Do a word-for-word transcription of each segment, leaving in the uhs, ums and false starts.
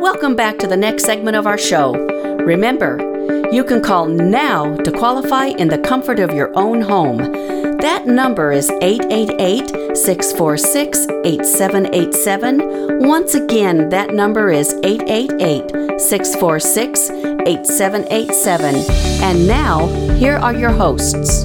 welcome back to the next segment of our show. Remember, you can call now to qualify in the comfort of your own home. That number is eight eight eight, six four six, eight seven eight seven. Once again, that number is eight eight eight, six four six, eight seven eight seven. And now, here are your hosts.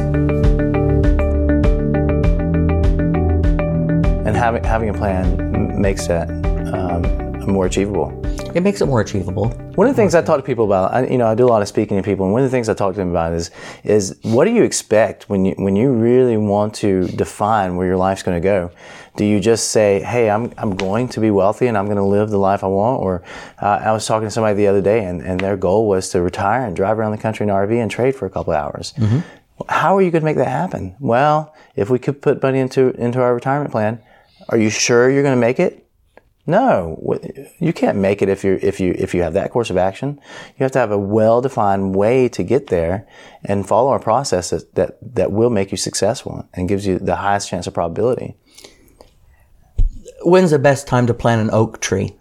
And having having a plan makes that um, more achievable. It makes it more achievable. One of the things I talk to people about, I, you know, I do a lot of speaking to people, and one of the things I talk to them about is, is what do you expect when you when you really want to define where your life's going to go? Do you just say, "Hey, I'm I'm going to be wealthy and I'm going to live the life I want"? Or uh, I was talking to somebody the other day, and, and their goal was to retire and drive around the country in an R V and trade for a couple of hours. Mm-hmm. How are you going to make that happen? Well, if we could put money into into our retirement plan, are you sure you're going to make it? No, you can't make it if you if you if you have that course of action. You have to have a well-defined way to get there and follow a process that, that, that will make you successful and gives you the highest chance of probability. When's the best time to plant an oak tree?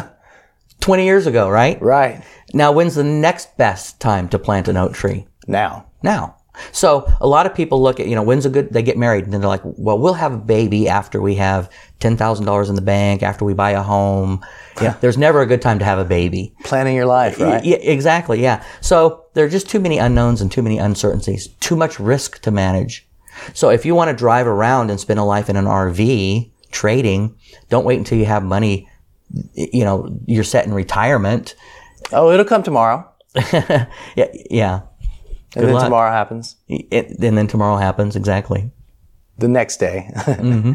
twenty years ago, right? Right. Now, when's the next best time to plant an oak tree? Now. Now. So a lot of people look at, you know, when's a good, they get married and then they're like, well, we'll have a baby after we have ten thousand dollars in the bank, after we buy a home. Yeah, there's never a good time to have a baby. Planning your life, right? Yeah, exactly, yeah. So there are just too many unknowns and too many uncertainties, too much risk to manage. So if you want to drive around and spend a life in an R V trading, don't wait until you have money, you know, you're set in retirement. Oh, it'll come tomorrow. yeah, yeah. And Good then luck. tomorrow happens. It, and then tomorrow happens, exactly. The next day. mm-hmm.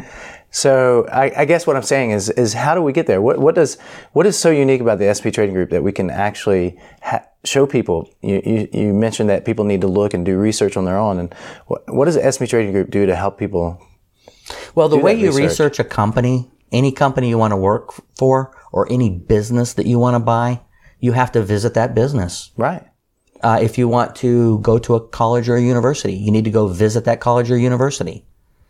So I, I guess what I'm saying is, is how do we get there? What, what does, what is so unique about the S P Trading Group that we can actually ha- show people? You, you, you mentioned that people need to look and do research on their own. And what, what does the S P Trading Group do to help people? Well, the way you research? research a company, any company you want to work for, or any business that you want to buy, you have to visit that business. Right. Uh, if you want to go to a college or a university, you need to go visit that college or university.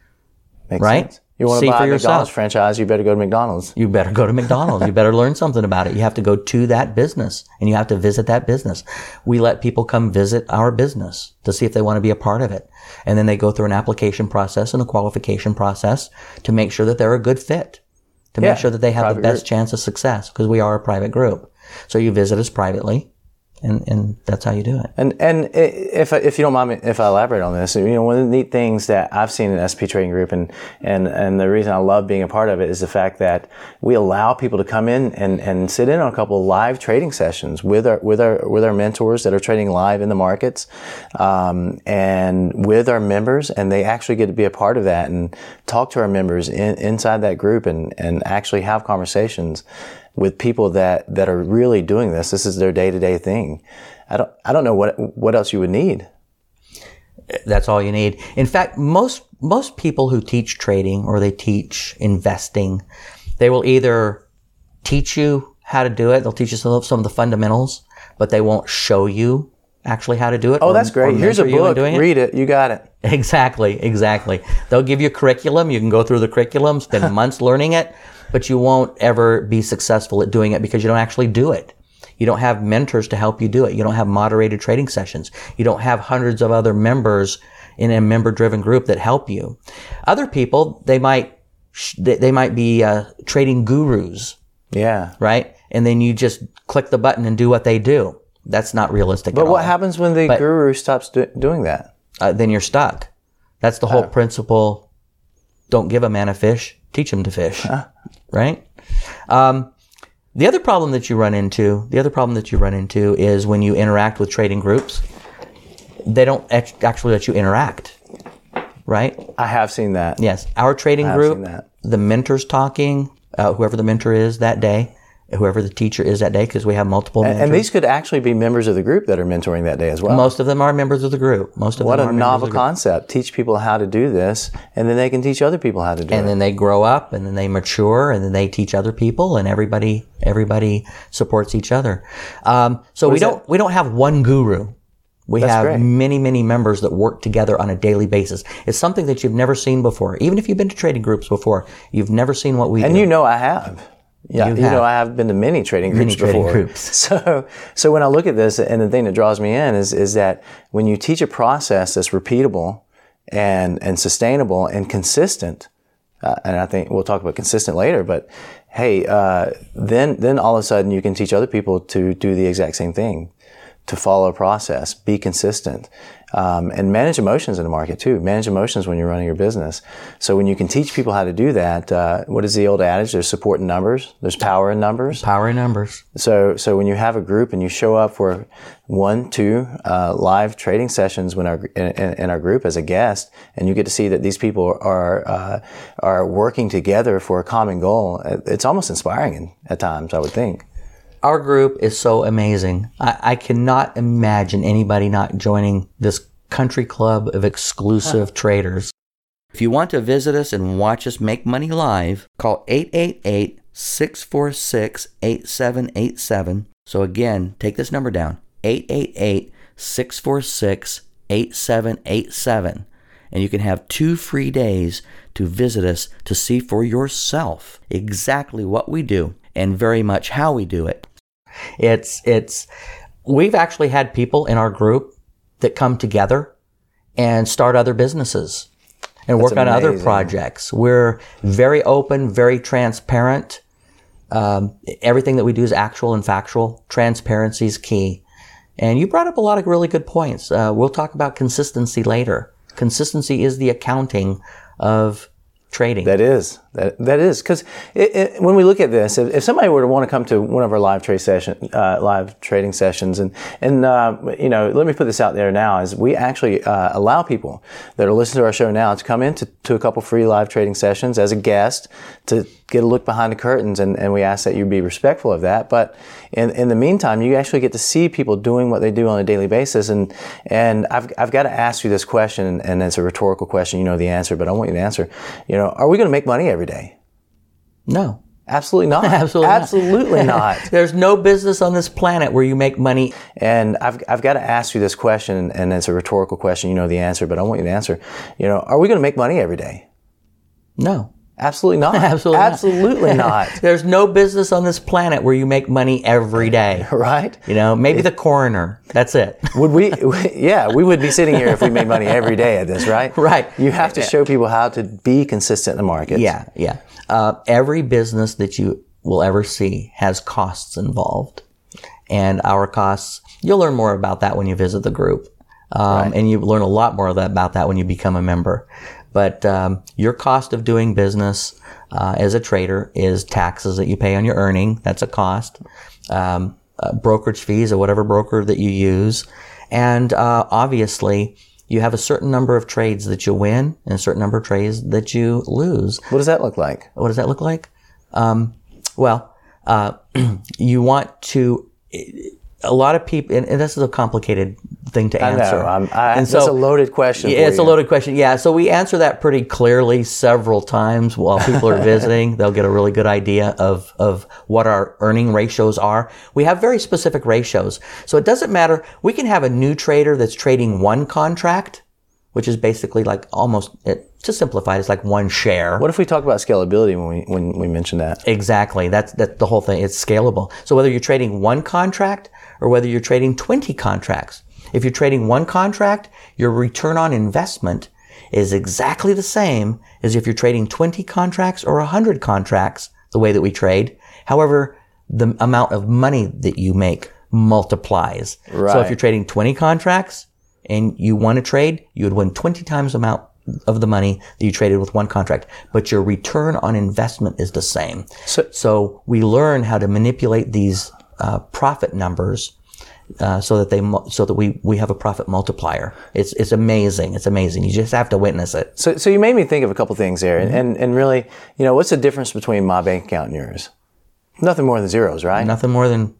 Makes right? sense. You want See to buy for a yourself. McDonald's franchise, you better go to McDonald's. You better go to McDonald's. You better learn something about it. You have to go to that business and you have to visit that business. We let people come visit our business to see if they want to be a part of it. And then they go through an application process and a qualification process to make sure that they're a good fit, to Yeah, make sure that they have the best group. chance of success, because we are a private group. So you visit us privately. And, and that's how you do it. And and if if you don't mind me, if I elaborate on this, you know, one of the neat things that I've seen in S P Trading Group, and and and the reason I love being a part of it is the fact that we allow people to come in and, and sit in on a couple of live trading sessions with our with our with our mentors that are trading live in the markets, um, and with our members, and they actually get to be a part of that and talk to our members in, inside that group and and actually have conversations with people that, that are really doing this. This is their day-to-day thing. I don't I don't know what what else you would need. That's all you need. In fact, most most people who teach trading or they teach investing, they will either teach you how to do it, they'll teach you some, some of the fundamentals, but they won't show you actually how to do it. Oh, or, that's great. Here's a book. Read it. You got it. Exactly, exactly. They'll give you a curriculum. You can go through the curriculum, spend months learning it, but you won't ever be successful at doing it because you don't actually do it. You don't have mentors to help you do it. You don't have moderated trading sessions. You don't have hundreds of other members in a member-driven group that help you. Other people, they might they might be uh, trading gurus. Yeah. Right? And then you just click the button and do what they do. That's not realistic But at all. what happens when the But- guru stops do- doing that? Uh, then you're stuck. That's the whole Oh. principle. Don't give a man a fish, teach him to fish. Huh. Right? Um, the other problem that you run into, the other problem that you run into is when you interact with trading groups, they don't act- actually let you interact. Right? I have seen that. Yes. Our trading I have group, seen that. the mentor's talking, uh, whoever the mentor is that day, whoever the teacher is that day, because we have multiple And, mentors. and these could actually be members of the group that are mentoring that day as well. Most of them are members of the group. Most of What them a are members novel of the group. concept. Teach people how to do this, and then they can teach other people how to do And it. then they grow up, and then they mature, and then they teach other people, and everybody everybody supports each other. Um, so What we is don't that? we don't have one guru. We That's have great. many many members that work together on a daily basis. It's something that you've never seen before. Even if you've been to trading groups before, you've never seen what we And do. you know I have. Yeah, you, you know, I have been to many trading groups many trading before. Groups. So, so when I look at this, and the thing that draws me in is is that when you teach a process that's repeatable and and sustainable and consistent, uh, and I think we'll talk about consistent later, but hey, uh, then then all of a sudden you can teach other people to do the exact same thing, to follow a process, be consistent, um, and manage emotions in the market too. Manage emotions when you're running your business. So when you can teach people how to do that, uh, what is the old adage? There's support in numbers. There's power in numbers. Power in numbers. So so when you have a group and you show up for one, two uh, live trading sessions when our in, in our group as a guest, and you get to see that these people are uh, are working together for a common goal, it's almost inspiring at times, I would think. Our group is so amazing. I, I cannot imagine anybody not joining this country club of exclusive traders. If you want to visit us and watch us make money live, call eight eight eight, six four six, eight seven eight seven. So again, take this number down, eight eight eight, six four six, eight seven eight seven. And you can have two free days to visit us to see for yourself exactly what we do and very much how we do it. It's, it's, we've actually had people in our group that come together and start other businesses and That's work on amazing. other projects. We're very open, very transparent. Um, everything that we do is actual and factual. Transparency is key. And you brought up a lot of really good points. Uh, we'll talk about consistency later. Consistency is the accounting of trading. That is. That that is because when we look at this, if, if somebody were to want to come to one of our live trade session, uh, live trading sessions, and and uh, you know, let me put this out there now: is we actually uh, allow people that are listening to our show now to come in to, to a couple free live trading sessions as a guest to get a look behind the curtains, and, and we ask that you be respectful of that. But in in the meantime, you actually get to see people doing what they do on a daily basis, and and I've I've got to ask you this question, and it's a rhetorical question. You know the answer, but I want you to answer. You know, are we going to make money every day? No. Absolutely not. Absolutely, Absolutely not. not. There's no business on this planet where you make money. And I've I've got to ask you this question, and it's a rhetorical question. You know the answer, but I want you to answer. You know, are we going to make money every day? No. Absolutely not. Absolutely, Absolutely not. not. There's no business on this planet where you make money every day. Right? You know, maybe the coroner. That's it. Would we? Yeah, we would be sitting here if we made money every day at this, right? Right. You have to show people how to be consistent in the market. Yeah, yeah. Uh, every business that you will ever see has costs involved. And our costs, you'll learn more about that when you visit the group. Um, right. And you learn a lot more of that, about that when you become a member. But um, your cost of doing business uh, as a trader is taxes that you pay on your earning. That's a cost. Um, uh, brokerage fees or whatever broker that you use. And uh, obviously, you have a certain number of trades that you win and a certain number of trades that you lose. What does that look like? What does that look like? Um, well, uh, you want to... A lot of people, and this is a complicated thing to answer. I know. I, and so, that's a loaded question. Yeah, for it's you. a loaded question. Yeah, so we answer that pretty clearly several times while people are visiting. They'll get a really good idea of of what our earning ratios are. We have very specific ratios, so it doesn't matter. We can have a new trader that's trading one contract, which is basically like almost, it, to simplify it, it's like one share. What if we talk about scalability when we when we mention that? Exactly. That's that's the whole thing. It's scalable. So whether you're trading one contract or whether you're trading twenty contracts, if you're trading one contract, your return on investment is exactly the same as if you're trading twenty contracts or one hundred contracts, the way that we trade. However, the amount of money that you make multiplies. Right. So if you're trading twenty contracts and you want to trade, you would win twenty times the amount of the money that you traded with one contract, but your return on investment is the same. So, so we learn how to manipulate these uh, profit numbers uh, so that they so that we we have a profit multiplier. It's it's amazing. It's amazing. You just have to witness it. So so you made me think of a couple things there, Mm-hmm. and and really, you know, what's the difference between my bank account and yours? Nothing more than zeros, right? Nothing more than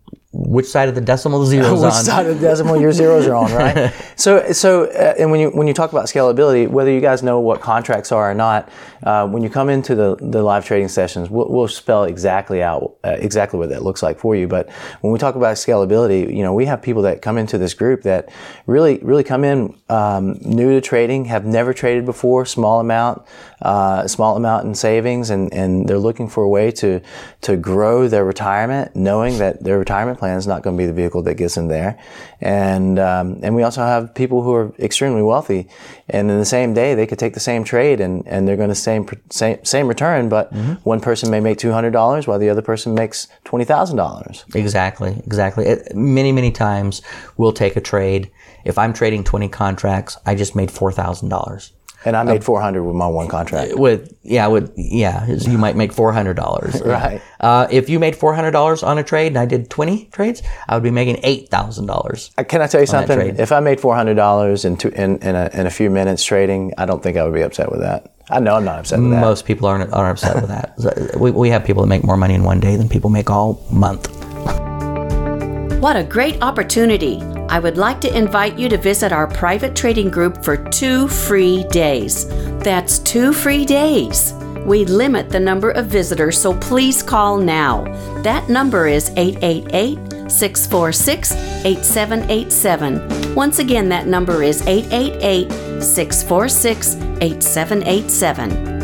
which side of the decimal zeros which on. side of the decimal your zeros are on, right? so, so, uh, and when you when you talk about scalability, whether you guys know what contracts are or not, uh, when you come into the, the live trading sessions, we'll, we'll spell exactly out uh, exactly what that looks like for you. But when we talk about scalability, you know, we have people that come into this group that really really come in um, new to trading, have never traded before, small amount, uh, small amount in savings, and, and they're looking for a way to to grow their retirement, knowing that their retirement plan is not going to be the vehicle that gets them there. And um, and we also have people who are extremely wealthy, and in the same day they could take the same trade and, and they're going to same same same return, but mm-hmm. one person may make two hundred dollars while the other person makes twenty thousand dollars. Exactly, exactly. It, many many times we'll take a trade. If I'm trading twenty contracts, I just made four thousand dollars. And I made four hundred with my one contract. With yeah, with yeah, you might make four hundred dollars. Right. Uh, if you made four hundred dollars on a trade and I did twenty trades, I would be making eight thousand dollars. Can I tell you something? If I made four hundred dollars in, two, in in a in a few minutes trading, I don't think I would be upset with that. I know I'm not upset with that. Most people aren't aren't upset with that. We we have people that make more money in one day than people make all month. What a great opportunity! I would like to invite you to visit our private trading group for two free days. That's two free days. We limit the number of visitors, so please call now. That number is eight eight eight, six four six, eight seven eight seven. Once again, that number is eight eight eight, six four six, eight seven eight seven.